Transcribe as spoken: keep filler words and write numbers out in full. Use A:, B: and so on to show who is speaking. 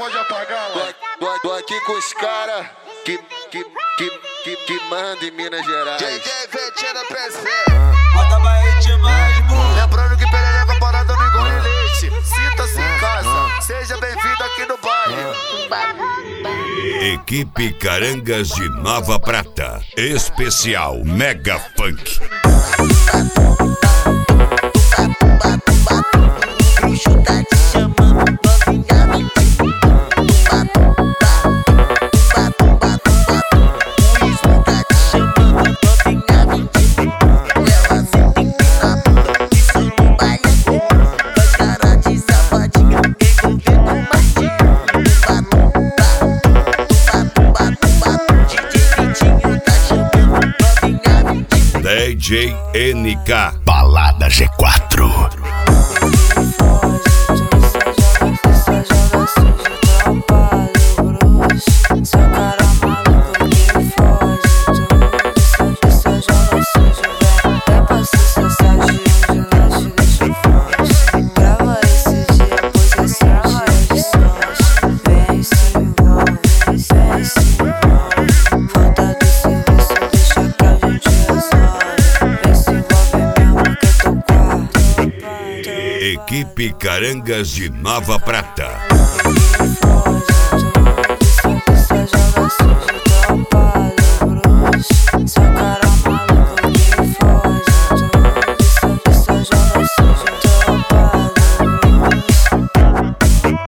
A: pode apagar, mano.
B: Tô, tô, tô aqui com os caras que, que, que, que, que mandam em Minas Gerais.
A: J J Ventina P C.
C: Bota Bahia demais, mano.
A: Lembrando que perereca parada não engole leite. Sinta-se em casa, seja bem-vindo aqui no baile.
D: Equipe Carangas de Nova Prata. Especial Mega Funk. D J N K Balada G quatro. Equipe Carangas de Nova Prata.